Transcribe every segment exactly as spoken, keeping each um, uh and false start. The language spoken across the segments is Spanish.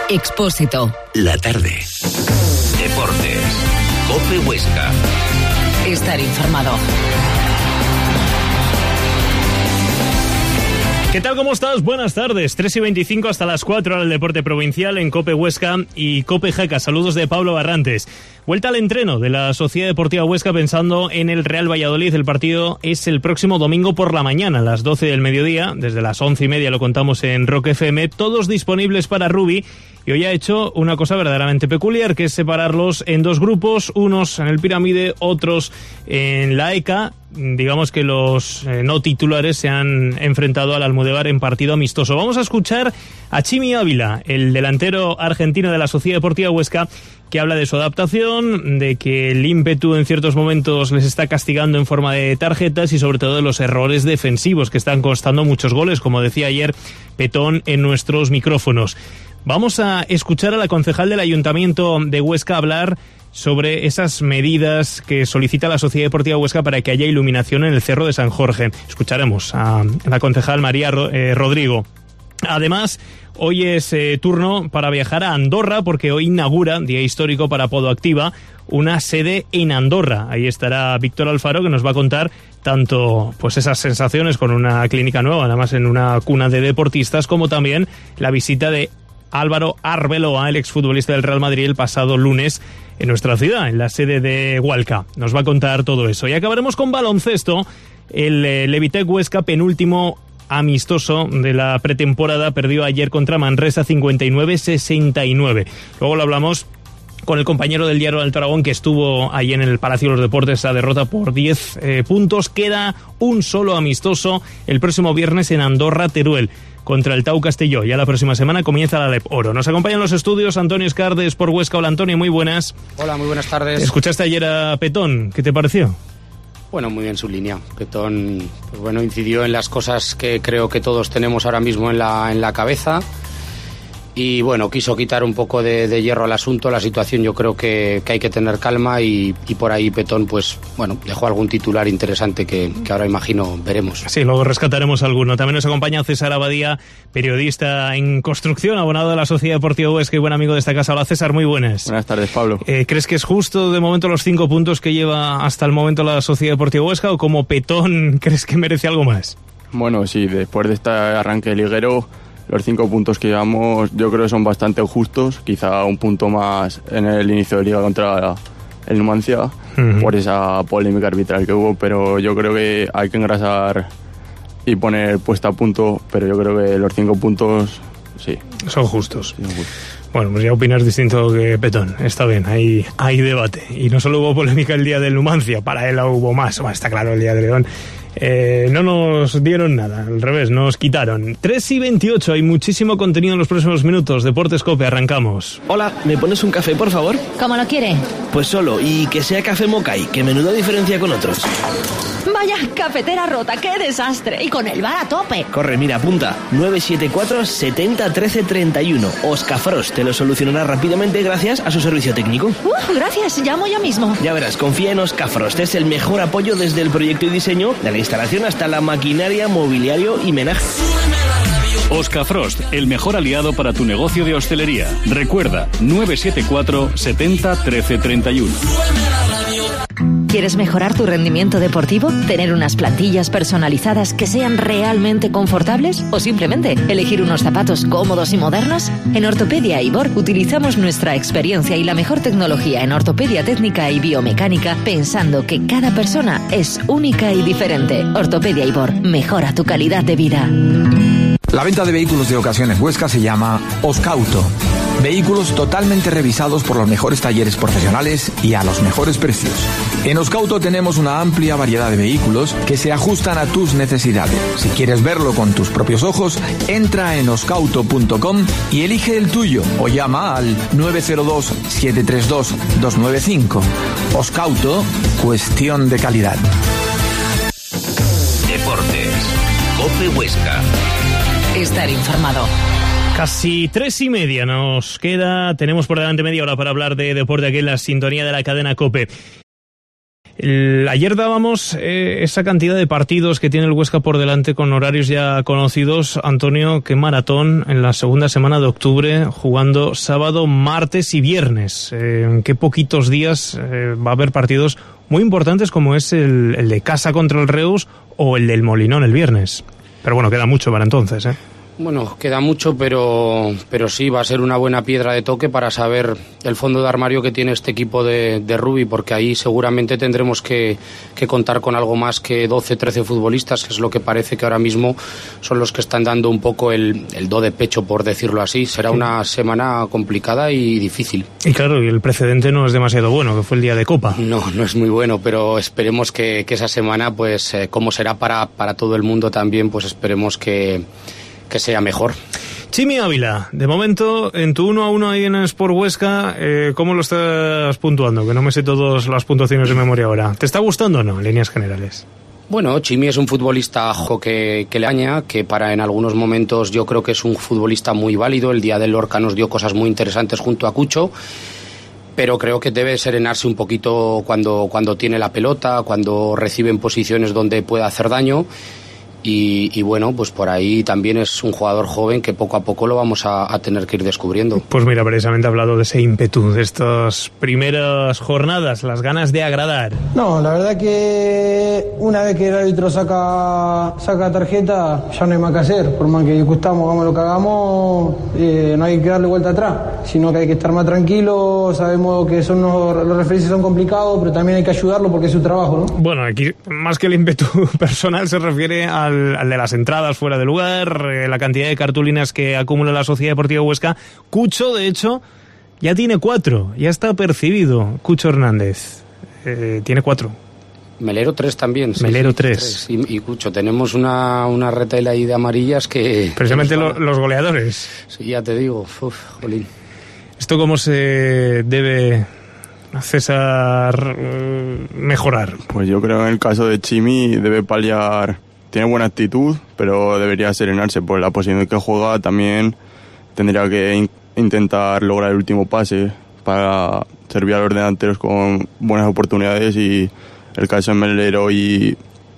Expósito. La tarde. Deportes. COPE Huesca. Estar informado. ¿Qué tal? ¿Cómo estás? Buenas tardes. tres y veinticinco hasta las cuatro en el deporte provincial en COPE Huesca y COPE Jaca. Saludos de Pablo Barrantes. Vuelta al entreno de la Sociedad Deportiva Huesca pensando en el Real Valladolid. El partido es el próximo domingo por la mañana, a las doce del mediodía. Desde las once y media lo contamos en Rock F M. Todos disponibles para Rubi. Y hoy ha hecho una cosa verdaderamente peculiar, que es separarlos en dos grupos, unos en el Pirámide, otros en la E C A. Digamos que los eh, no titulares se han enfrentado al Almudévar en partido amistoso. Vamos a escuchar a Chimi Ávila, el delantero argentino de la Sociedad Deportiva Huesca, que habla de su adaptación, de que el ímpetu en ciertos momentos les está castigando en forma de tarjetas y sobre todo de los errores defensivos que están costando muchos goles, como decía ayer Petón en nuestros micrófonos. Vamos a escuchar a la concejal del Ayuntamiento de Huesca hablar sobre esas medidas que solicita la Sociedad Deportiva Huesca para que haya iluminación en el Cerro de San Jorge. Escucharemos a la concejal María eh, Rodrigo. Además, hoy es eh, turno para viajar a Andorra, porque hoy inaugura, día histórico para Podoactiva, una sede en Andorra. Ahí estará Víctor Alfaro, que nos va a contar tanto pues esas sensaciones con una clínica nueva, además en una cuna de deportistas, como también la visita de Álvaro Arbeloa, el exfutbolista del Real Madrid, el pasado lunes en nuestra ciudad, en la sede de Hualca. Nos va a contar todo eso. Y acabaremos con baloncesto. El eh, Levitec Huesca, penúltimo amistoso de la pretemporada, perdió ayer contra Manresa cincuenta y nueve a sesenta y nueve. Luego lo hablamos con el compañero del Diario del Aragón, que estuvo ahí en el Palacio de los Deportes, esa derrota por diez eh, puntos. Queda un solo amistoso el próximo viernes en Andorra, Teruel, contra el Tau Castelló. Ya la próxima semana comienza la Lep Oro. Nos acompañan los estudios Antonio Escardes por Huesca. Hola, Antonio, muy buenas. Hola, muy buenas tardes. Escuchaste ayer a Petón, ¿qué te pareció? Bueno, muy bien su línea. Petón, pues bueno, incidió en las cosas que creo que todos tenemos ahora mismo en la, en la cabeza. Y bueno, quiso quitar un poco de, de hierro al asunto. La situación, yo creo que, que hay que tener calma y, y por ahí Petón, pues bueno, dejó algún titular interesante que, que ahora imagino veremos. Sí, luego rescataremos alguno. También nos acompaña César Abadía, periodista en construcción, abonado de la Sociedad Deportiva Huesca y buen amigo de esta casa. Hola, César, muy buenas. Buenas tardes, Pablo. Eh, ¿Crees que es justo de momento los cinco puntos que lleva hasta el momento la Sociedad Deportiva Huesca, o como Petón crees que merece algo más? Bueno, sí, después de este arranque liguero, los cinco puntos que llevamos yo creo que son bastante justos, quizá un punto más en el inicio de liga contra el Numancia, uh-huh. por esa polémica arbitral que hubo, pero yo creo que hay que engrasar y poner puesta a punto, pero yo creo que los cinco puntos, sí. Son justos. Sí, son justos. Bueno, pues ya opinas distinto que Petón, está bien, hay, hay debate. Y no solo hubo polémica el día del Numancia, para él hubo más, bueno, está claro, el día de León. Eh, no nos dieron nada, al revés, nos quitaron. tres y veintiocho, hay muchísimo contenido en los próximos minutos. Deportes COPE, arrancamos. Hola, ¿me pones un café, por favor? ¿Cómo lo quiere? Pues solo, y que sea café Mokai, que menuda diferencia con otros. Vaya, cafetera rota, qué desastre. Y con el bar a tope. Corre, mira, apunta. nueve siete cuatro, setenta, trece, treinta y uno. Oscafrost te lo solucionará rápidamente gracias a su servicio técnico. Uh, gracias, llamo yo mismo. Ya verás, confía en Oscafrost. Es el mejor apoyo desde el proyecto y diseño, de la instalación hasta la maquinaria, mobiliario y menaje. Oscafrost, el mejor aliado para tu negocio de hostelería. Recuerda, nueve siete cuatro, setenta, trece, treinta y uno. ¿Quieres mejorar tu rendimiento deportivo? ¿Tener unas plantillas personalizadas que sean realmente confortables? ¿O simplemente elegir unos zapatos cómodos y modernos? En Ortopedia Ibor utilizamos nuestra experiencia y la mejor tecnología en ortopedia técnica y biomecánica, pensando que cada persona es única y diferente. Ortopedia Ibor, mejora tu calidad de vida. La venta de vehículos de Ocasiones Huesca se llama Oscauto. Vehículos totalmente revisados por los mejores talleres profesionales y a los mejores precios. En Oscauto tenemos una amplia variedad de vehículos que se ajustan a tus necesidades. Si quieres verlo con tus propios ojos, entra en oscauto punto com y elige el tuyo o llama al nueve cero dos, siete tres dos, dos nueve cinco. Oscauto, cuestión de calidad. Deportes. COPE Huesca. Estar informado. Casi tres y media nos queda. Tenemos por delante media hora para hablar de deporte aquí en la sintonía de la cadena COPE. El, ayer dábamos eh, esa cantidad de partidos que tiene el Huesca por delante con horarios ya conocidos. Antonio, qué maratón en la segunda semana de octubre, jugando sábado, martes y viernes. Eh, en qué poquitos días eh, va a haber partidos muy importantes como es el, el de casa contra el Reus o el del Molinón el viernes. Pero bueno, queda mucho para entonces, ¿eh? Bueno, queda mucho, pero, pero sí, va a ser una buena piedra de toque para saber el fondo de armario que tiene este equipo de, de Rubi, porque ahí seguramente tendremos que, que contar con algo más que doce, trece futbolistas, que es lo que parece que ahora mismo son los que están dando un poco el, el do de pecho, por decirlo así. Será una semana complicada y difícil. Y claro, y el precedente no es demasiado bueno, que fue el día de Copa. No, no es muy bueno, pero esperemos que, que esa semana, pues eh, como será para, para todo el mundo también, pues esperemos que... que sea mejor. Chimi Ávila, de momento en tu uno a uno ahí en Sport Huesca, eh, ¿cómo lo estás puntuando? Que no me sé todas las puntuaciones de memoria ahora. ¿Te está gustando o no, en líneas generales? Bueno, Chimi es un futbolista que, que le aña, que para en algunos momentos yo creo que es un futbolista muy válido. El día del Lorca nos dio cosas muy interesantes junto a Cucho, pero creo que debe serenarse un poquito cuando, cuando tiene la pelota, cuando recibe en posiciones donde puede hacer daño. Y, y bueno, pues por ahí también es un jugador joven que poco a poco lo vamos a, a tener que ir descubriendo. Pues mira, precisamente ha hablado de ese ímpetu, de estas primeras jornadas, las ganas de agradar. No, la verdad que una vez que el árbitro saca, saca tarjeta, ya no hay más que hacer. Por más que gustamos, hagamos lo que hagamos, eh, no hay que darle vuelta atrás, sino que hay que estar más tranquilo. Sabemos que son los, los referencias son complicados, pero también hay que ayudarlo porque es su trabajo, ¿no? Bueno, aquí más que el ímpetu personal se refiere a Al, al de las entradas fuera de lugar, eh, la cantidad de cartulinas que acumula la Sociedad Deportiva Huesca. Cucho, de hecho, ya tiene cuatro, ya está percibido. Cucho Hernández, eh, tiene cuatro. Melero tres también. Sí, Melero sí, tres. tres. Y, y Cucho, tenemos una, una retela ahí de amarillas que... Precisamente que lo, los goleadores. Sí, ya te digo, uf, jolín. ¿Esto cómo se debe... César, mejorar? Pues yo creo que en el caso de Chimi debe paliar... Tiene buena actitud, pero debería serenarse por la posición que juega. También tendría que in- intentar lograr el último pase para servir a los delanteros con buenas oportunidades, y el caso de Melero y,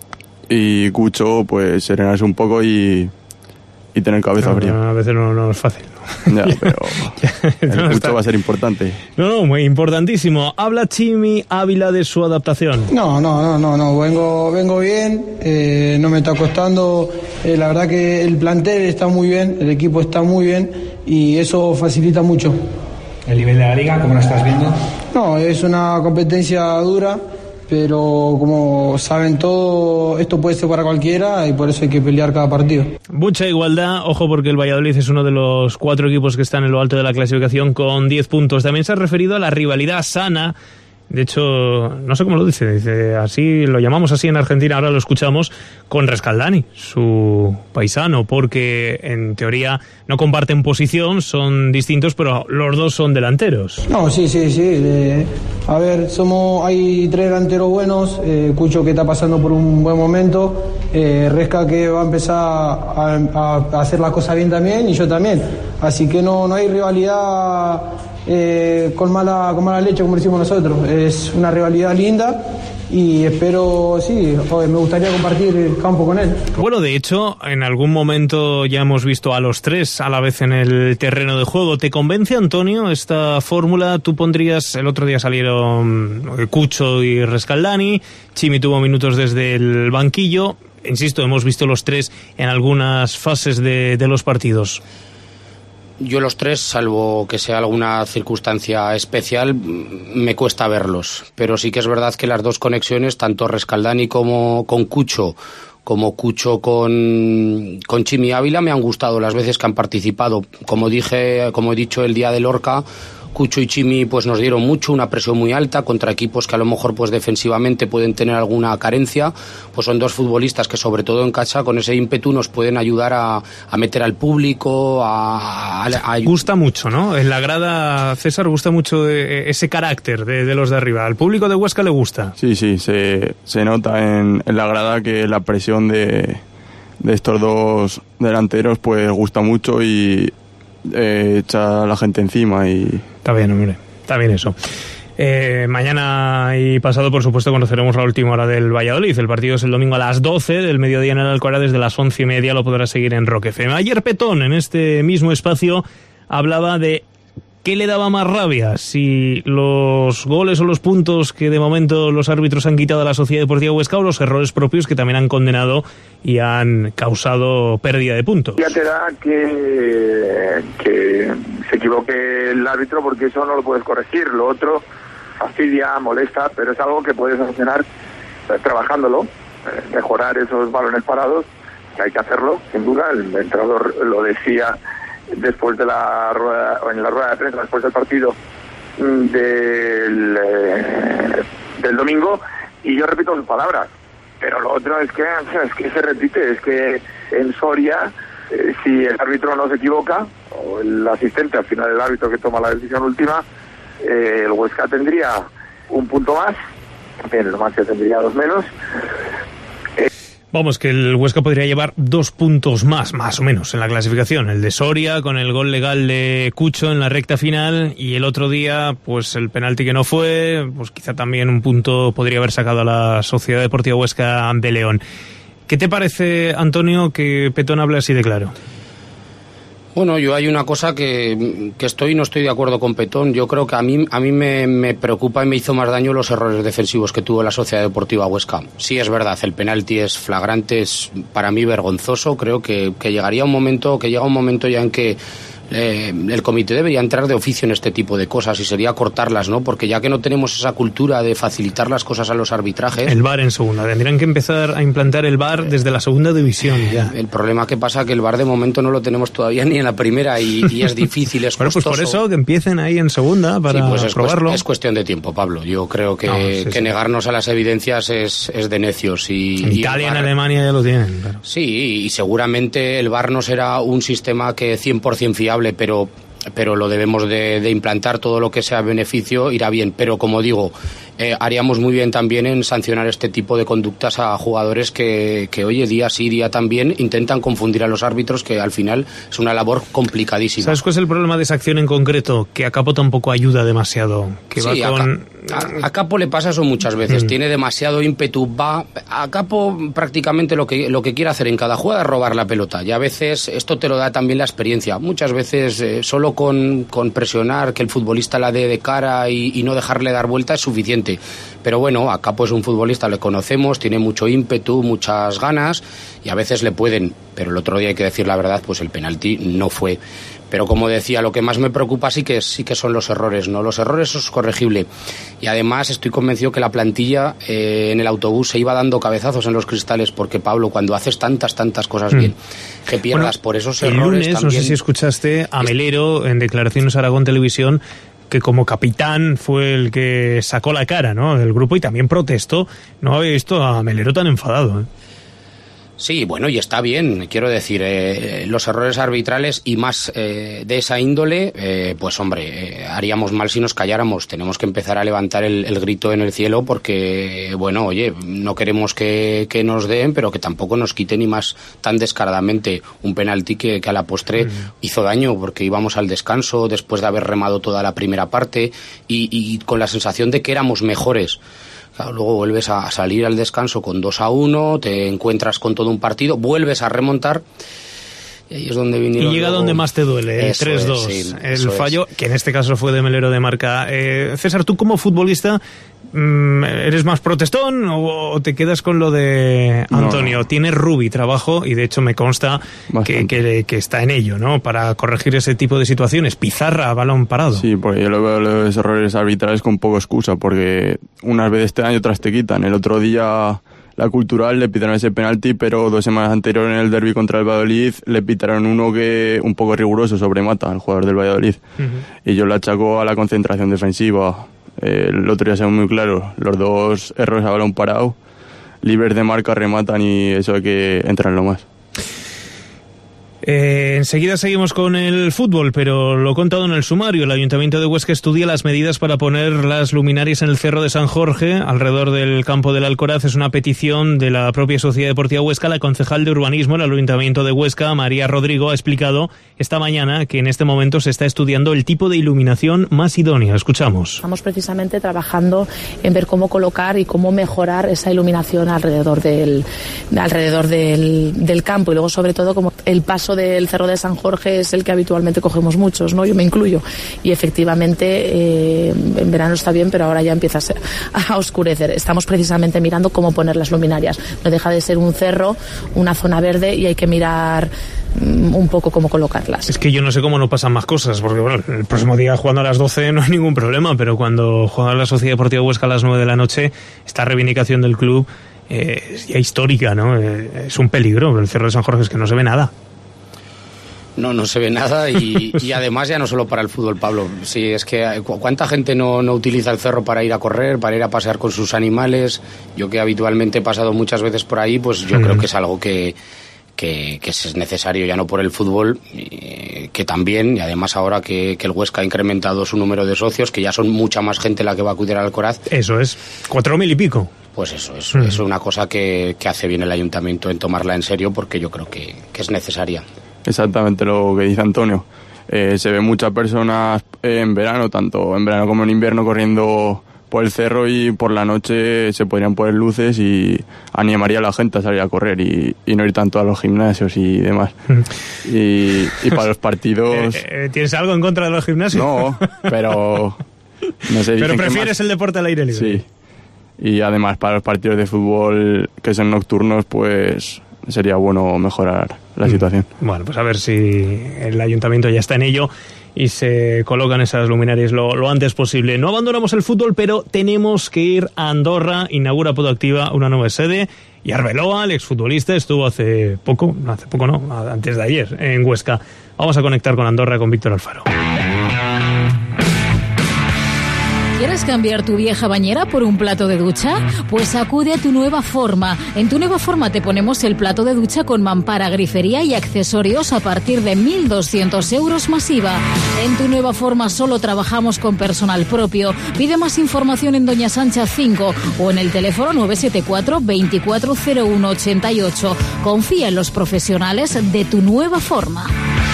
y Cucho, pues serenarse un poco y, y tener cabeza no, fría. No, a veces no, no es fácil. Ya, pero el no, Cucho está... va a ser importante. No, no, muy importantísimo. Habla Chimi Ávila de su adaptación. No, no, no, no, no. Vengo, vengo bien, eh, no me está costando. Eh, la verdad que el plantel está muy bien, el equipo está muy bien y eso facilita mucho. ¿El nivel de la liga, cómo lo estás viendo? No, es una competencia dura, pero como saben todo, esto puede ser para cualquiera y por eso hay que pelear cada partido. Mucha igualdad, ojo, porque el Valladolid es uno de los cuatro equipos que están en lo alto de la clasificación con diez puntos. También se ha referido a la rivalidad sana. De hecho, no sé cómo lo dice, dice así, lo llamamos así en Argentina, ahora lo escuchamos, con Rescaldani, su paisano, porque en teoría no comparten posición, son distintos, pero los dos son delanteros. No, sí, sí, sí. Eh, a ver, somos hay tres delanteros buenos, eh, Cucho que está pasando por un buen momento, eh, Resca que va a empezar a, a, a hacer las cosas bien también, y yo también. Así que no, no hay rivalidad... Eh, con mala con mala leche, como decimos nosotros. Es una rivalidad linda y espero, sí, joder, me gustaría compartir el campo con él. Bueno, de hecho, en algún momento ya hemos visto a los tres a la vez en el terreno de juego. ¿Te convence, Antonio, esta fórmula? Tú pondrías, el otro día salieron Cucho y Rescaldani, Chimi tuvo minutos desde el banquillo. Insisto, hemos visto los tres en algunas fases de, de los partidos. Yo los tres, salvo que sea alguna circunstancia especial, me cuesta verlos. Pero sí que es verdad que las dos conexiones, tanto Rescaldani como con Cucho, como Cucho con, con Chimi Ávila, me han gustado las veces que han participado. Como dije, como he dicho el día de Lorca, Cucho y Chimi pues nos dieron mucho, una presión muy alta contra equipos que a lo mejor pues defensivamente pueden tener alguna carencia. Pues son dos futbolistas que sobre todo en casa con ese ímpetu nos pueden ayudar a, a meter al público, a, a, a... Gusta mucho, ¿no? En la grada, César, gusta mucho ese carácter de, de los de arriba. Al público de Huesca le gusta. Sí, sí, se, se nota en, en la grada que la presión de, de estos dos delanteros pues gusta mucho y eh, echa a la gente encima y... Está bien, hombre, está bien eso. Eh, mañana y pasado, por supuesto, conoceremos la última hora del Valladolid. El partido es el domingo a las doce del mediodía en el Alcoraz. Desde las once y media lo podrás seguir en Rock F M. Ayer Petón, en este mismo espacio, hablaba de qué le daba más rabia, si los goles o los puntos que de momento los árbitros han quitado a la Sociedad Deportiva Huesca, o los errores propios que también han condenado y han causado pérdida de puntos. Ya te da que, que se equivoque el árbitro, porque eso no lo puedes corregir. Lo otro fastidia, molesta, pero es algo que puedes solucionar trabajándolo, mejorar esos balones parados, que hay que hacerlo, sin duda. El entrenador lo decía después de la rueda, en la rueda de prensa, después del partido del, eh, del domingo, y yo repito sus palabras. Pero lo otro es que, es que se repite, es que en Soria, eh, si el árbitro no se equivoca, o el asistente, al final el árbitro que toma la decisión última, eh, el Huesca tendría un punto más, también el Numancia tendría dos menos. Vamos, que el Huesca podría llevar dos puntos más, más o menos, en la clasificación. El de Soria, con el gol legal de Cucho en la recta final, y el otro día, pues el penalti que no fue, pues quizá también un punto podría haber sacado a la Sociedad Deportiva Huesca de León. ¿Qué te parece, Antonio, que Petón hable así de claro? Bueno, yo hay una cosa que, que estoy no estoy de acuerdo con Petón. Yo creo que a mí a mí me, me preocupa y me hizo más daño los errores defensivos que tuvo la Sociedad Deportiva Huesca. Sí, es verdad, el penalti es flagrante, es para mí vergonzoso. Creo que, que llegaría un momento, que llega un momento ya en que eh, el comité debería entrar de oficio en este tipo de cosas, y sería cortarlas, ¿no? Porque ya que no tenemos esa cultura de facilitar las cosas a los arbitrajes... El V A R en segunda, tendrían que empezar a implantar el V A R desde la segunda división ya. El problema que pasa es que el V A R de momento no lo tenemos todavía ni en la primera, y, y es difícil, es bueno, costoso. Pues por eso que empiecen ahí en segunda para sí, pues es probarlo. Cuest- es cuestión de tiempo, Pablo. Yo creo que, no, sí, que sí. negarnos a las evidencias es, es de necios. Y, en y Italia, V A R, en Alemania ya lo tienen. Claro. Sí, y seguramente el V A R no será un sistema que cien por ciento fiable, pero... pero lo debemos de, de implantar. Todo lo que sea beneficio irá bien, pero como digo, eh, haríamos muy bien también en sancionar este tipo de conductas a jugadores que, que oye, día sí, día también intentan confundir a los árbitros, que al final es una labor complicadísima. ¿Sabes cuál es el problema de esa acción en concreto? Que a Capo tampoco ayuda demasiado. Que sí, va con... a, a, a Capo le pasa eso muchas veces, mm. tiene demasiado ímpetu, va a Capo prácticamente lo que, lo que quiere hacer en cada jugada es robar la pelota, y a veces esto te lo da también la experiencia. Muchas veces eh, solo Con, con presionar, que el futbolista la dé de cara y, y no dejarle dar vuelta es suficiente. Pero bueno, a Capo es un futbolista, le conocemos, tiene mucho ímpetu, muchas ganas, y a veces le pueden, pero el otro día hay que decir la verdad, pues el penalti no fue. Pero como decía, lo que más me preocupa sí que, sí que son los errores, ¿no? Los errores eso es corregible. Y además estoy convencido que la plantilla eh, en el autobús se iba dando cabezazos en los cristales, porque Pablo, cuando haces tantas, tantas cosas bien, mm. que pierdas bueno, por esos errores el lunes, también... no sé si escuchaste a Melero en declaraciones Aragón Televisión, que como capitán fue el que sacó la cara, ¿no?, del grupo, y también protestó. No había visto a Melero tan enfadado, ¿eh? Sí, bueno, y está bien, quiero decir, eh, los errores arbitrales y más eh, de esa índole, eh, pues hombre, eh, haríamos mal si nos calláramos. Tenemos que empezar a levantar el, el grito en el cielo, porque, bueno, oye, no queremos que, que nos den, pero que tampoco nos quiten, y más tan descaradamente, un penalti que, que a la postre mm. hizo daño, porque íbamos al descanso después de haber remado toda la primera parte y, y con la sensación de que éramos mejores. Claro, luego vuelves a salir al descanso con dos a uno, te encuentras con todo un partido, vuelves a remontar, y ahí es donde vinieron. Y llega luego... donde más te duele, el tres dos, sí, el fallo, es. que en este caso fue de Melero de marca. Eh, César, tú como futbolista, ¿eres más protestón o te quedas con lo de Antonio? No. Tiene Rubi trabajo, y de hecho me consta que, que, que está en ello, ¿no?, para corregir ese tipo de situaciones. Pizarra a balón parado. Sí, porque yo lo veo los errores arbitrales con poco excusa, porque unas veces te dan y otras te quitan. El otro día la Cultural le pitaron ese penalti, pero dos semanas anteriores en el derbi contra el Valladolid le pitaron uno que un poco riguroso sobre Mata, el jugador del Valladolid. Uh-huh. Y yo le achaco a la concentración defensiva. El otro día se ve muy claro, los dos errores a balón parado, libres de marca, rematan, y eso hay que entrar en lo más. Eh, enseguida seguimos con el fútbol, pero lo he contado en el sumario. El Ayuntamiento de Huesca estudia las medidas para poner las luminarias en el Cerro de San Jorge, alrededor del campo del Alcoraz. Es una petición de la propia Sociedad Deportiva Huesca. La concejal de Urbanismo del Ayuntamiento de Huesca, María Rodrigo, ha explicado esta mañana que en este momento se está estudiando el tipo de iluminación más idónea. Escuchamos. Estamos precisamente trabajando en ver cómo colocar y cómo mejorar esa iluminación alrededor del, alrededor del, del campo, y luego sobre todo como el paso del Cerro de San Jorge es el que habitualmente cogemos muchos, ¿no? Yo me incluyo, y efectivamente eh, en verano está bien, pero ahora ya empieza a, ser, a oscurecer. Estamos precisamente mirando cómo poner las luminarias. No deja de ser un cerro, una zona verde, y hay que mirar um, un poco cómo colocarlas. Es que yo no sé cómo no pasan más cosas, porque bueno, el próximo día jugando a las doce no hay ningún problema, pero cuando juega la Sociedad Deportiva Huesca a las nueve de la noche, esta reivindicación del club eh, es ya histórica, ¿no? Eh, es un peligro. El Cerro de San Jorge es que no se ve nada. No, no se ve nada y, y además ya no solo para el fútbol, Pablo. Sí, es que ¿cuánta gente no, no utiliza el cerro para ir a correr, para ir a pasear con sus animales? Yo que habitualmente he pasado muchas veces por ahí, pues yo mm. creo que es algo que, que, que es necesario, ya no por el fútbol, eh, que también, y además ahora que, que el Huesca ha incrementado su número de socios, que ya son mucha más gente la que va a acudir al Alcoraz. Eso es, cuatro mil y pico. Pues eso, eso mm. es una cosa que, que hace bien el ayuntamiento en tomarla en serio, porque yo creo que, que es necesaria. Exactamente lo que dice Antonio. Eh, se ven muchas personas en verano, tanto en verano como en invierno, corriendo por el cerro, y por la noche se podrían poner luces y animaría a la gente a salir a correr y, y no ir tanto a los gimnasios y demás. y, y para los partidos... Eh, eh, ¿Tienes algo en contra de los gimnasios? No, pero... No sé, pero prefieres más... el deporte al aire libre. Sí. Y además para los partidos de fútbol que son nocturnos, pues sería bueno mejorar la situación. Bueno, pues a ver si el ayuntamiento ya está en ello y se colocan esas luminarias lo, lo antes posible. No abandonamos el fútbol, pero tenemos que ir a Andorra. Inaugura Podactiva una nueva sede, y Arbeloa, el exfutbolista, estuvo hace poco, no hace poco no, antes de ayer, en Huesca. Vamos a conectar con Andorra, con Víctor Alfaro. ¿Quieres cambiar tu vieja bañera por un plato de ducha? Pues acude a Tu Nueva Forma. En Tu Nueva Forma te ponemos el plato de ducha con mampara, grifería y accesorios a partir de mil doscientos euros masiva. En Tu Nueva Forma solo trabajamos con personal propio. Pide más información en Doña Sancha cinco o en el teléfono nueve siete cuatro, veinticuatro cero uno ochenta y ocho. Confía en los profesionales de Tu Nueva Forma.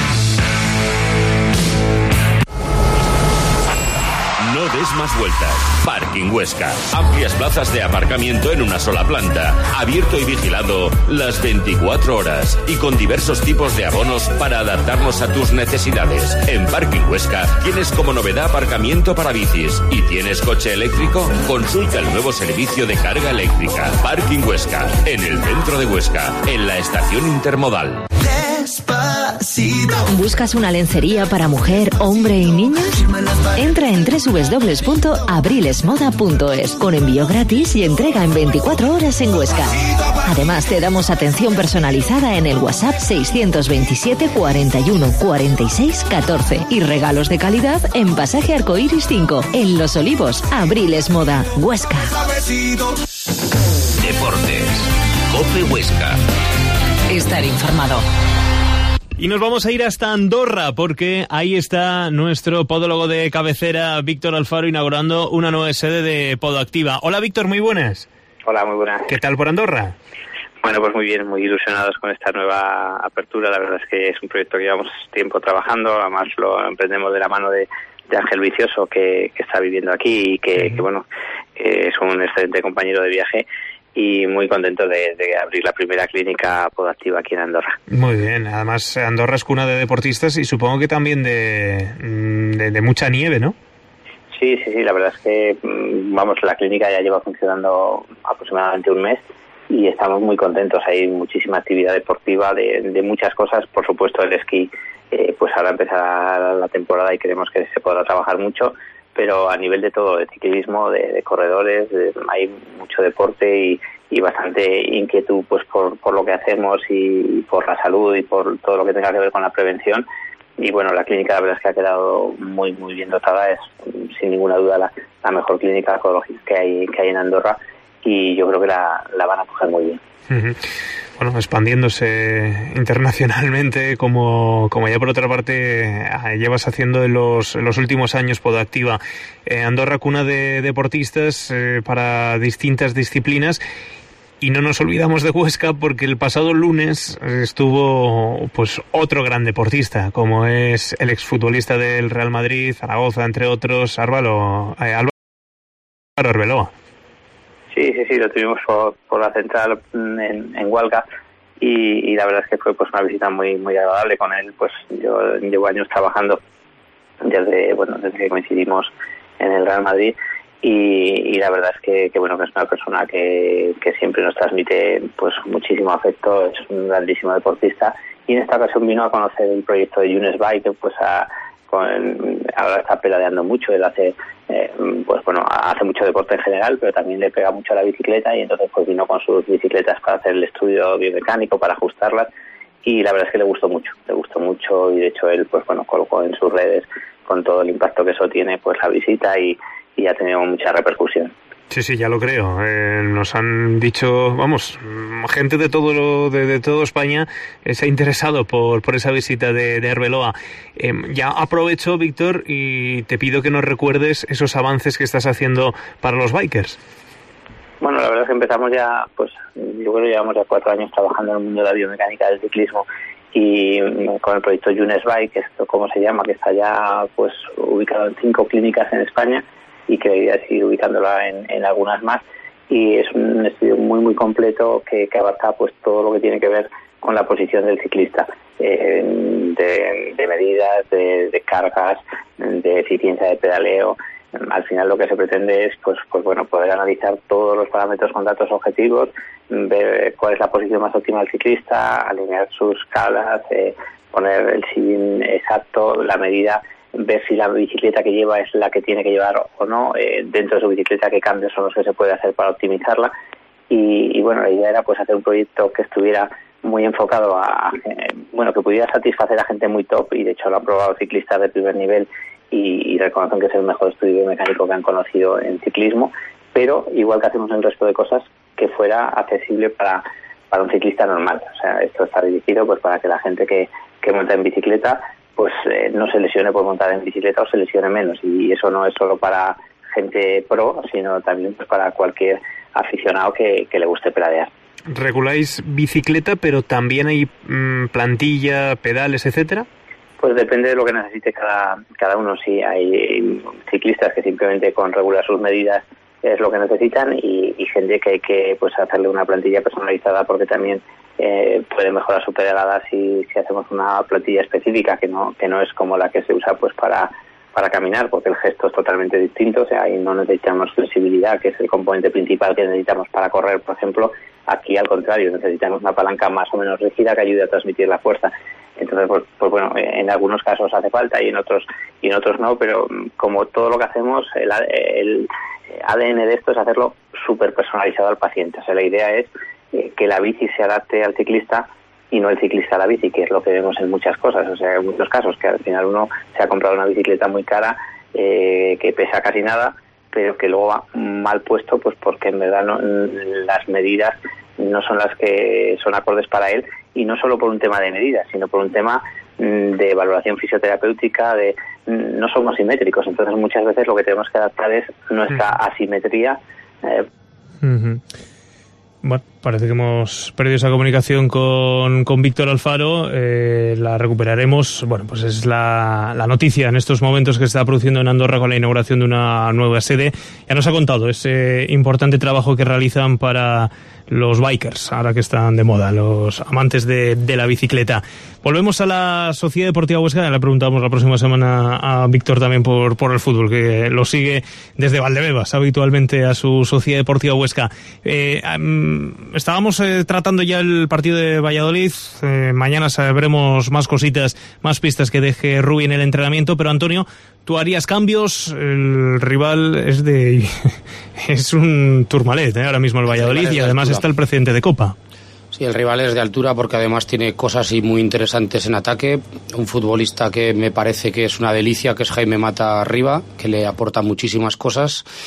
No des más vueltas. Parking Huesca. Amplias plazas de aparcamiento en una sola planta. Abierto y vigilado las veinticuatro horas. Y con diversos tipos de abonos para adaptarnos a tus necesidades. En Parking Huesca tienes como novedad aparcamiento para bicis. ¿Y tienes coche eléctrico? Consulta el nuevo servicio de carga eléctrica. Parking Huesca. En el centro de Huesca. En la estación intermodal. ¿Buscas una lencería para mujer, hombre y niños? Entra en doble u doble u doble u punto abrilesmoda punto es con envío gratis y entrega en veinticuatro horas en Huesca. Además te damos atención personalizada en el WhatsApp seiscientos veintisiete, cuarenta y uno, cuarenta y seis, catorce y regalos de calidad en Pasaje Arcoíris cinco, en Los Olivos. Abriles Moda, Huesca. Deportes. COPE Huesca. Estar informado. Y nos vamos a ir hasta Andorra, porque ahí está nuestro podólogo de cabecera, Víctor Alfaro, inaugurando una nueva sede de Podactiva. Hola, Víctor, muy buenas. Hola, muy buenas. ¿Qué tal por Andorra? Bueno, pues muy bien, muy ilusionados con esta nueva apertura. La verdad es que es un proyecto que llevamos tiempo trabajando, además lo emprendemos de la mano de, de Ángel Vicioso, que, que está viviendo aquí y que, que bueno, eh, es un excelente compañero de viaje. Y muy contento de, de abrir la primera clínica Podactiva aquí en Andorra. Muy bien, además Andorra es cuna de deportistas y supongo que también de, de, de mucha nieve, ¿no? Sí, sí, sí, la verdad es que, vamos, la clínica ya lleva funcionando aproximadamente un mes y estamos muy contentos. Hay muchísima actividad deportiva de, de muchas cosas, por supuesto el esquí, eh, pues ahora empezará la temporada y creemos que se podrá trabajar mucho, pero a nivel de todo, de ciclismo, de, de corredores, de, hay mucho deporte y, y bastante inquietud pues por, por lo que hacemos y por la salud y por todo lo que tenga que ver con la prevención. Y bueno, la clínica la verdad es que ha quedado muy muy bien dotada, es sin ninguna duda la, la mejor clínica oncológica que hay, que hay en Andorra y yo creo que la, la van a coger muy bien. Uh-huh. Bueno, expandiéndose internacionalmente, como, como ya por otra parte llevas haciendo en los, en los últimos años Podactiva. Eh, Andorra, cuna de deportistas eh, para distintas disciplinas. Y no nos olvidamos de Huesca porque el pasado lunes estuvo pues otro gran deportista, como es el exfutbolista del Real Madrid, Zaragoza, entre otros, Álvaro, eh, Álvaro Arbeloa. Sí, sí, sí, lo tuvimos por, por la central en, en Hualca y, y la verdad es que fue pues una visita muy muy agradable con él. Pues yo llevo años trabajando desde bueno desde que coincidimos en el Real Madrid y, y la verdad es que, que bueno que es una persona que, que siempre nos transmite pues muchísimo afecto, es un grandísimo deportista y en esta ocasión vino a conocer el proyecto de Younes Bike, pues a Con, ahora está peladeando mucho, él hace eh, pues bueno hace mucho deporte en general, pero también le pega mucho a la bicicleta y entonces pues vino con sus bicicletas para hacer el estudio biomecánico, para ajustarlas y la verdad es que le gustó mucho, le gustó mucho y de hecho él pues bueno colocó en sus redes con todo el impacto que eso tiene pues la visita y, y ha tenido mucha repercusión. Sí, sí, ya lo creo. Eh, nos han dicho, vamos, gente de todo lo, de, de toda España eh, se ha interesado por, por esa visita de, de Arbeloa. Eh, ya aprovecho, Víctor, y te pido que nos recuerdes esos avances que estás haciendo para los bikers. Bueno, la verdad es que empezamos ya, pues yo creo que llevamos ya cuatro años trabajando en el mundo de la biomecánica del ciclismo y con el proyecto Younes Bike, que esto como se llama, que está ya pues ubicado en cinco clínicas en España y que la idea es ir ubicándola en, en algunas más y es un estudio muy muy completo que, que abarca pues todo lo que tiene que ver con la posición del ciclista, eh, de, de medidas, de, de cargas, de eficiencia de pedaleo. Al final lo que se pretende es pues pues bueno poder analizar todos los parámetros con datos objetivos, ver cuál es la posición más óptima del ciclista, alinear sus calas, eh, poner el sillín exacto, la medida, ver si la bicicleta que lleva es la que tiene que llevar o no, eh, dentro de su bicicleta qué cambios son los que se puede hacer para optimizarla y, y bueno, la idea era pues hacer un proyecto que estuviera muy enfocado a, eh, bueno, que pudiera satisfacer a gente muy top y de hecho lo han probado ciclistas de primer nivel y, y reconocen que es el mejor estudio mecánico que han conocido en ciclismo, pero igual que hacemos el resto de cosas, que fuera accesible para, para un ciclista normal. O sea, esto está dirigido pues para que la gente que, que monta en bicicleta pues eh, no se lesione por montar en bicicleta o se lesione menos y eso no es solo para gente pro, sino también pues para cualquier aficionado que, que le guste pedalear. ¿Reguláis bicicleta, pero también hay mmm, plantilla, pedales, etcétera? Pues depende de lo que necesite cada, cada uno. Sí, hay ciclistas que simplemente con regular sus medidas es lo que necesitan y, y gente que hay que pues hacerle una plantilla personalizada porque también eh, puede mejorar su pedalada si, si hacemos una plantilla específica que no que no es como la que se usa pues para para caminar, porque el gesto es totalmente distinto. O sea, ahí no necesitamos flexibilidad, que es el componente principal que necesitamos para correr, por ejemplo. Aquí, al contrario, necesitamos una palanca más o menos rígida que ayude a transmitir la fuerza. Entonces, pues, pues bueno, en algunos casos hace falta y en otros y en otros no, pero como todo lo que hacemos, el, el A D N de esto es hacerlo súper personalizado al paciente. O sea, la idea es eh, que la bici se adapte al ciclista y no el ciclista a la bici, que es lo que vemos en muchas cosas. O sea, en muchos casos que al final uno se ha comprado una bicicleta muy cara eh, que pesa casi nada, pero que luego va mal puesto pues porque en verdad no, las medidas no son las que son acordes para él, y no solo por un tema de medidas, sino por un tema de valoración fisioterapéutica, de no somos simétricos, entonces muchas veces lo que tenemos que adaptar es nuestra asimetría. Eh. Uh-huh. Bueno, parece que hemos perdido esa comunicación con, con Víctor Alfaro. Eh, la recuperaremos. Bueno, pues es la, la noticia en estos momentos que se está produciendo en Andorra con la inauguración de una nueva sede. Ya nos ha contado ese importante trabajo que realizan para los bikers, ahora que están de moda, los amantes de, de la bicicleta. Volvemos a la Sociedad Deportiva Huesca. Le preguntamos la próxima semana a Víctor también por, por el fútbol, que lo sigue desde Valdebebas habitualmente a su Sociedad Deportiva Huesca. Eh, um, estábamos eh, tratando ya el partido de Valladolid. Eh, mañana sabremos más cositas, más pistas que deje Rubí en el entrenamiento, pero Antonio, tú harías cambios. El rival es de es un Tourmalet, ¿eh? Ahora mismo el Valladolid, y además está el precedente de Copa. Sí, el rival es de altura porque además tiene cosas y muy interesantes en ataque. Un futbolista que me parece que es una delicia, que es Jaime Mata arriba, que le aporta muchísimas cosas.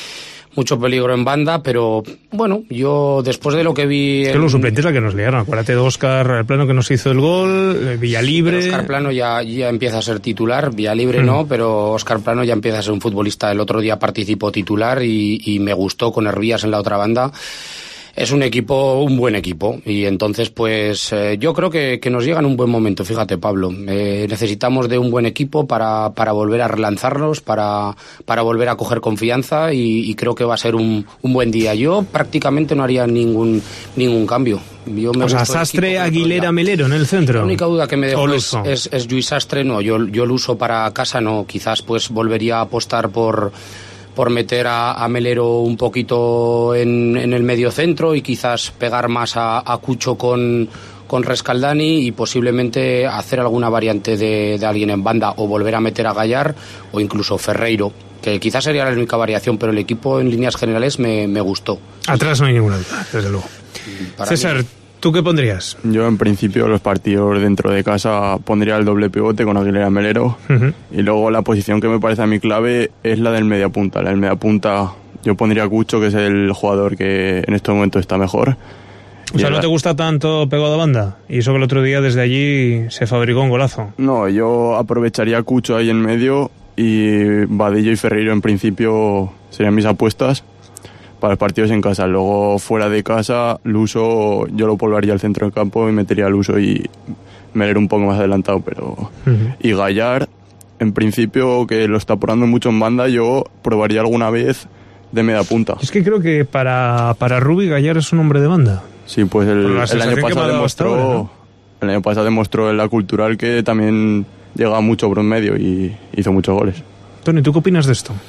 mucho peligro en banda, pero bueno, yo después de lo que vi... Es que en... los suplentes la que nos liaron, acuérdate de Óscar Plano que nos hizo el gol, Villalibre... Óscar Plano ya, ya empieza a ser titular, Villalibre mm. no, pero Óscar Plano ya empieza a ser un futbolista. El otro día participó titular y, y me gustó con Hervías en la otra banda. Es un equipo, un buen equipo, y entonces pues eh, yo creo que, que nos llega en un buen momento, fíjate Pablo, eh, necesitamos de un buen equipo para, para volver a relanzarlos, para, para volver a coger confianza y, y creo que va a ser un, un buen día. Yo prácticamente no haría ningún, ningún cambio. Yo me o sea, Sastre, Aguilera, Melero en el centro. La única duda que me dejo es, es, es Lluís Sastre, no, yo, yo lo uso para casa, no, quizás pues volvería a apostar por... por meter a, a Melero un poquito en, en el medio centro y quizás pegar más a, a Cucho con, con Rescaldani y posiblemente hacer alguna variante de, de alguien en banda o volver a meter a Gallar o incluso Ferreiro, que quizás sería la única variación, pero el equipo en líneas generales me, me gustó. Atrás no hay ninguna duda, desde luego. Para César, mí... ¿tú qué pondrías? Yo en principio los partidos dentro de casa pondría el doble pivote con Aguilera Melero uh-huh. y luego la posición que me parece a mí clave es la del mediapunta. La del mediapunta yo pondría a Cucho, que es el jugador que en este momento está mejor. O sea, ¿no te gusta tanto pegado a banda? Y eso que el otro día desde allí se fabricó un golazo. No, yo aprovecharía a Cucho ahí en medio y Vadillo y Ferreiro en principio serían mis apuestas para los partidos en casa. Luego fuera de casa, Luso yo lo polvaría al centro del campo y metería a Luso y Melero un poco más adelantado, pero uh-huh. y Gallar en principio, que lo está probando mucho en banda, yo probaría alguna vez de media punta. Es que creo que para, para Rubi Gallar es un hombre de banda. Sí, pues el, el año pasado demostró ahora, ¿no? el año pasado demostró en la Cultural que también llega mucho por un medio y hizo muchos goles. Tony, ¿tú qué opinas de esto?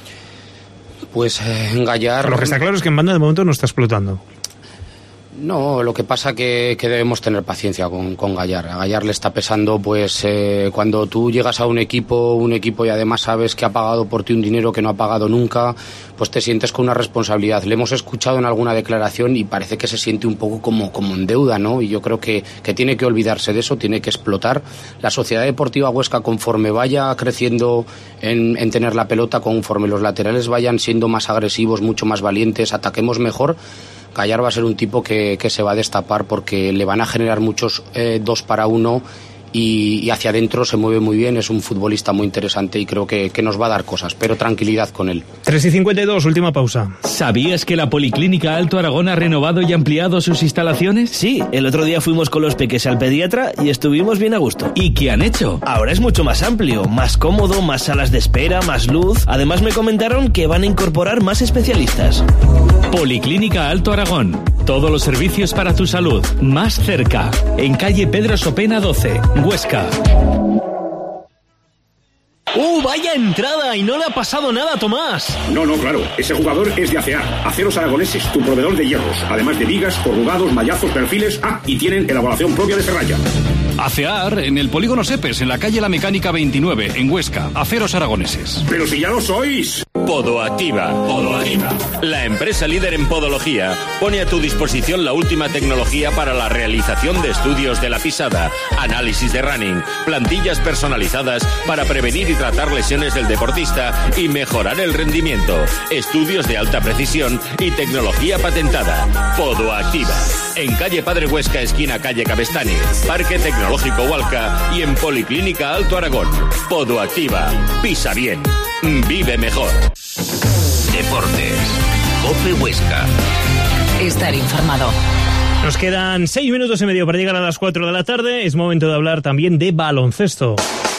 Pues eh, en Gallar... Lo que está claro es que en banda de momento no está explotando. No, lo que pasa que, que debemos tener paciencia con, con Gallar. A Gallar le está pesando, pues, eh, cuando tú llegas a un equipo, un equipo y además sabes que ha pagado por ti un dinero que no ha pagado nunca, pues te sientes con una responsabilidad. Le hemos escuchado en alguna declaración y parece que se siente un poco como, como en deuda, ¿no? Y yo creo que, que tiene que olvidarse de eso, tiene que explotar. La Sociedad Deportiva Huesca, conforme vaya creciendo en, en tener la pelota, conforme los laterales vayan siendo más agresivos, mucho más valientes, ataquemos mejor, Gallar va a ser un tipo que, que se va a destapar porque le van a generar muchos eh, dos para uno y, y hacia adentro se mueve muy bien, es un futbolista muy interesante y creo que, que nos va a dar cosas, pero tranquilidad con él. tres y cincuenta y dos, última pausa. ¿Sabías que la Policlínica Alto Aragón ha renovado y ampliado sus instalaciones? Sí, el otro día fuimos con los peques al pediatra y estuvimos bien a gusto. ¿Y qué han hecho? Ahora es mucho más amplio, más cómodo, más salas de espera, más luz. Además me comentaron que van a incorporar más especialistas. Policlínica Alto Aragón. Todos los servicios para tu salud, más cerca. En calle Pedro Sopena doce, Huesca. ¡Uh, vaya entrada! Y no le ha pasado nada a Tomás. No, no, claro. Ese jugador es de A C A. Aceros Aragoneses, tu proveedor de hierros. Además de vigas, corrugados, mallazos, perfiles. Ah, y tienen elaboración propia de Ferralla. ACEAR en el Polígono Sepes, en la calle La Mecánica veintinueve, en Huesca. Aceros Aragoneses. ¡Pero si ya lo sois! Podoactiva. Podoactiva. La empresa líder en podología pone a tu disposición la última tecnología para la realización de estudios de la pisada, análisis de running, plantillas personalizadas para prevenir y tratar lesiones del deportista y mejorar el rendimiento, estudios de alta precisión y tecnología patentada. Podoactiva. En calle Padre Huesca, esquina calle Cabestani, Parque Tecnológico Hualca y en Policlínica Alto Aragón. Podoactiva. Pisa bien. Vive mejor. Deportes. COPE Huesca. Estar informado. Nos quedan seis minutos y medio para llegar a las cuatro de la tarde. Es momento de hablar también de baloncesto.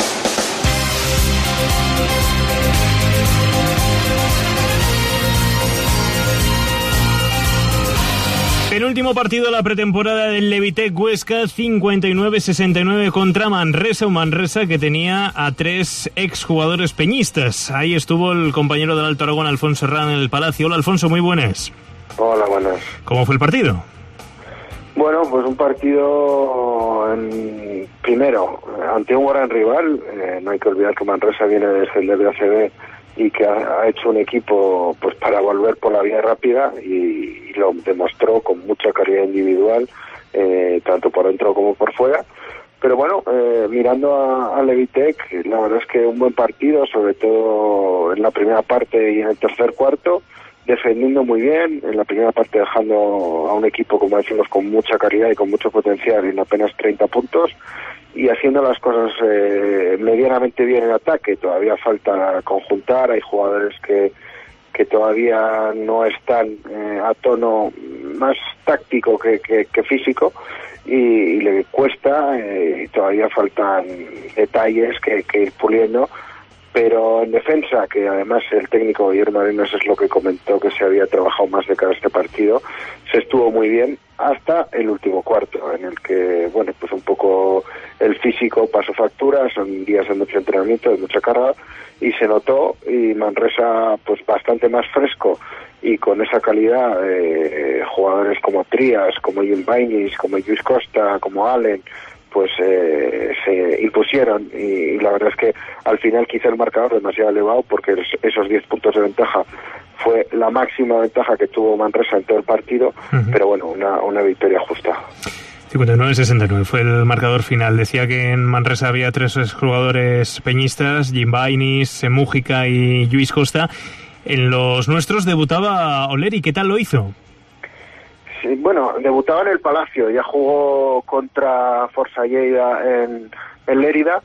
Penúltimo partido de la pretemporada del Levitec Huesca, cincuenta y nueve sesenta y nueve contra Manresa, un Manresa que tenía a tres exjugadores peñistas. Ahí estuvo el compañero del Alto Aragón, Alfonso Herrán, en el Palacio. Hola, Alfonso, muy buenas. Hola, buenas. ¿Cómo fue el partido? Bueno, pues un partido, en, primero, ante un gran rival. Eh, no hay que olvidar que Manresa viene de descender de A C B y que ha, ha hecho un equipo pues para volver por la vía rápida y, y lo demostró con mucha calidad individual, eh, tanto por dentro como por fuera. Pero bueno, eh, mirando a, a Levitec, la verdad es que un buen partido, sobre todo en la primera parte y en el tercer cuarto, defendiendo muy bien, en la primera parte dejando a un equipo, como decimos, con mucha calidad y con mucho potencial en apenas treinta puntos, y haciendo las cosas eh, medianamente bien en ataque. Todavía falta conjuntar, hay jugadores que que todavía no están eh, a tono más táctico que, que, que físico, y, y le cuesta, eh, y todavía faltan detalles que, que ir puliendo, pero en defensa, que además el técnico Guillermo Arenas es lo que comentó, que se había trabajado más de cara a este partido, se estuvo muy bien hasta el último cuarto, en el que, bueno, pues un poco el físico pasó factura, son días de mucho entrenamiento, de mucha carga, y se notó, y Manresa pues bastante más fresco y con esa calidad, eh, jugadores como Trías, como Jim Bainis, como Lluís Costa, como Allen, pues eh, se impusieron, y, y la verdad es que al final quizá el marcador demasiado elevado, porque esos diez puntos de ventaja fue la máxima ventaja que tuvo Manresa en todo el partido, uh-huh. pero bueno, una, una victoria justa. cincuenta y nueve a sesenta y nueve fue el marcador final. Decía que en Manresa había tres jugadores peñistas, Jim Bainis, Mújica y Lluís Costa. En los nuestros debutaba Oleri, ¿qué tal lo hizo? Sí, bueno, debutaba en el Palacio, ya jugó contra Forza Lleida en, en Lérida,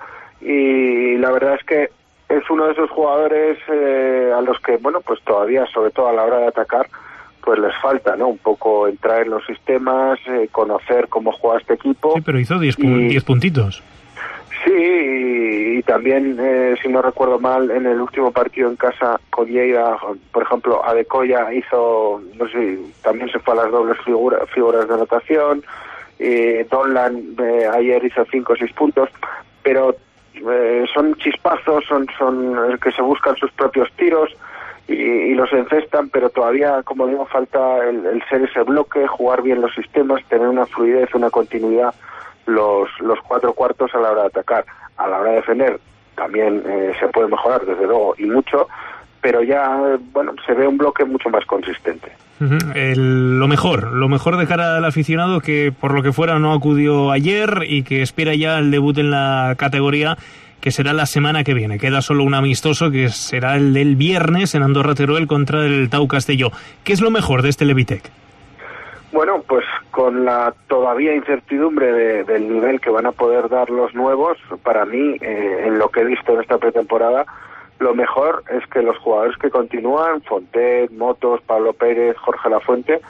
y la verdad es que es uno de esos jugadores eh, a los que, bueno, pues todavía, sobre todo a la hora de atacar, pues les falta, ¿no? Un poco entrar en los sistemas, eh, conocer cómo juega este equipo. Sí, pero hizo diez puntitos. Sí, y, y también, eh, si no recuerdo mal, en el último partido en casa con Lleida, por ejemplo, Adecoya hizo, no sé, también se fue a las dobles figura, figuras de anotación, eh, Donlan eh, ayer hizo cinco o seis puntos, pero eh, son chispazos, son, son que se buscan sus propios tiros, Y, y los encestan, pero todavía, como digo, falta el, el ser ese bloque, jugar bien los sistemas, tener una fluidez, una continuidad los los cuatro cuartos a la hora de atacar. A la hora de defender también eh, se puede mejorar, desde luego, y mucho, pero ya, bueno, se ve un bloque mucho más consistente. Uh-huh. El, lo mejor, lo mejor de cara al aficionado, que por lo que fuera no acudió ayer y que espera ya el debut en la categoría, que será la semana que viene. Queda solo un amistoso, que será el del viernes en Andorra Teruel contra el Tau Castelló. ¿Qué es lo mejor de este Levitec? Bueno, pues con la todavía incertidumbre de, del nivel que van a poder dar los nuevos, para mí, eh, en lo que he visto en esta pretemporada, lo mejor es que los jugadores que continúan, Fontet, Motos, Pablo Pérez, Jorge Lafuente,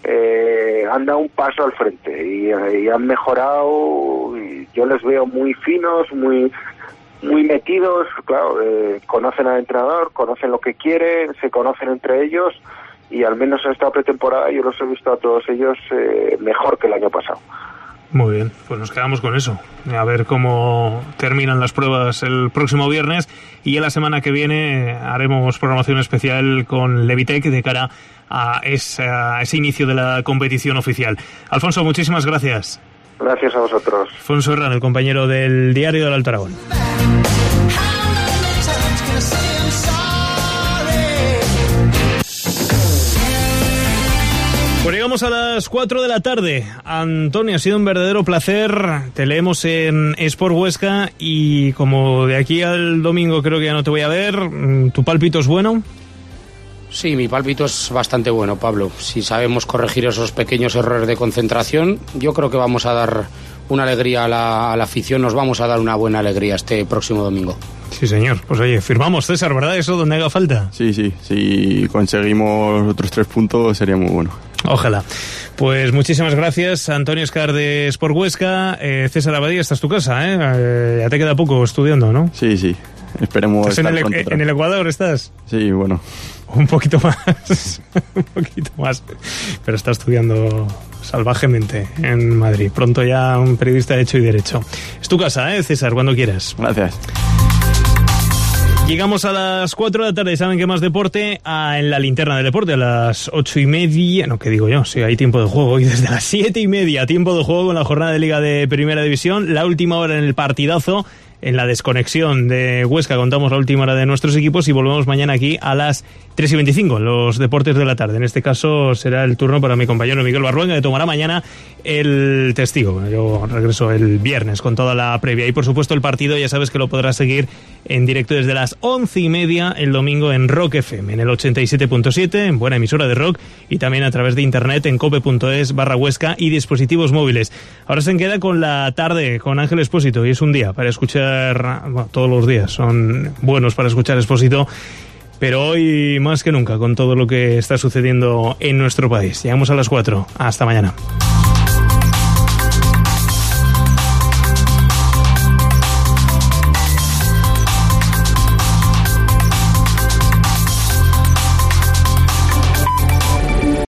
eh, han dado un paso al frente y, y han mejorado. Y yo les veo muy finos, muy muy metidos, claro, eh, conocen al entrenador, conocen lo que quieren, se conocen entre ellos, y al menos en esta pretemporada yo los he visto a todos ellos eh, mejor que el año pasado. Muy bien, pues nos quedamos con eso, a ver cómo terminan las pruebas el próximo viernes, y ya la semana que viene haremos programación especial con Levitec de cara a, esa, a ese inicio de la competición oficial. Alfonso, muchísimas gracias. Gracias a vosotros. Alfonso Herrán, el compañero del Diario del Alto Aragón. Pues llegamos a las cuatro de la tarde. Antonio, ha sido un verdadero placer. Te leemos en Sport Huesca y como de aquí al domingo creo que ya no te voy a ver, ¿tu pálpito es bueno? Sí, mi pálpito es bastante bueno, Pablo. Si sabemos corregir esos pequeños errores de concentración, yo creo que vamos a dar una alegría a la, a la afición, nos vamos a dar una buena alegría este próximo domingo. Sí, señor. Pues oye, firmamos, César, ¿verdad? Eso donde haga falta. Sí, sí. Si conseguimos otros tres puntos sería muy bueno. Ojalá. Pues muchísimas gracias, Antonio Escar de Sport Huesca. Eh, César Abadía, esta es tu casa, ¿eh? eh ya te queda poco estudiando, ¿no? Sí, sí. Esperemos ¿Estás estar en el, en el Ecuador estás? Sí, bueno. Un poquito más. Un poquito más. Pero está estudiando salvajemente en Madrid. Pronto ya un periodista de hecho y derecho. Es tu casa, ¿eh, César? Cuando quieras. Gracias. Llegamos a las cuatro de la tarde, ¿saben qué más deporte? Ah, en la linterna del deporte, a las ocho y media, no, ¿qué digo yo? Sí, hay tiempo de juego hoy desde las siete y media, tiempo de juego con la jornada de Liga de Primera División, la última hora en el partidazo, en la desconexión de Huesca, contamos la última hora de nuestros equipos y volvemos mañana aquí a las tres y veinticinco, los deportes de la tarde. En este caso será el turno para mi compañero Miguel Barruenga, que tomará mañana el testigo. Yo regreso el viernes con toda la previa y por supuesto el partido ya sabes que lo podrás seguir en directo desde las once y media el domingo en Rock F M, en el ochenta y siete punto siete, en buena emisora de rock, y también a través de internet en cope.es barra Huesca y dispositivos móviles. Ahora se queda con la tarde con Ángel Expósito, y es un día para escuchar, bueno, todos los días son buenos para escuchar Expósito, pero hoy más que nunca con todo lo que está sucediendo en nuestro país. Llegamos a las cuatro. Hasta mañana.